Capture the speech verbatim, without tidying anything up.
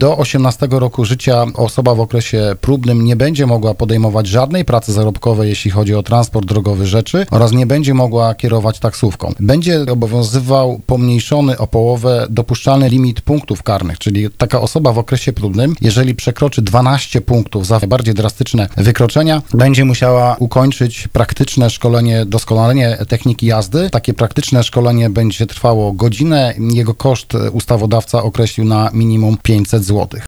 do osiemnastego roku życia osoba w okresie próbnym nie będzie mogła podejmować żadnej pracy zarobkowej, jeśli chodzi o transport drogowy rzeczy oraz nie będzie mogła kierować taksówką. Będzie obowiązywał pomniejszony o połowę dopuszczalny limit punktów karnych, czyli taka osoba w okresie próbnym, jeżeli przekroczy dwanaście punktów za bardziej drastyczne wykroczenia, będzie musiała ukończyć praktyczne szkolenie, doskonalenie techniki jazdy. Takie praktyczne szkolenie będzie trwało godzinę. Jego koszt ustawodawca określił na minimum pięćset złotych.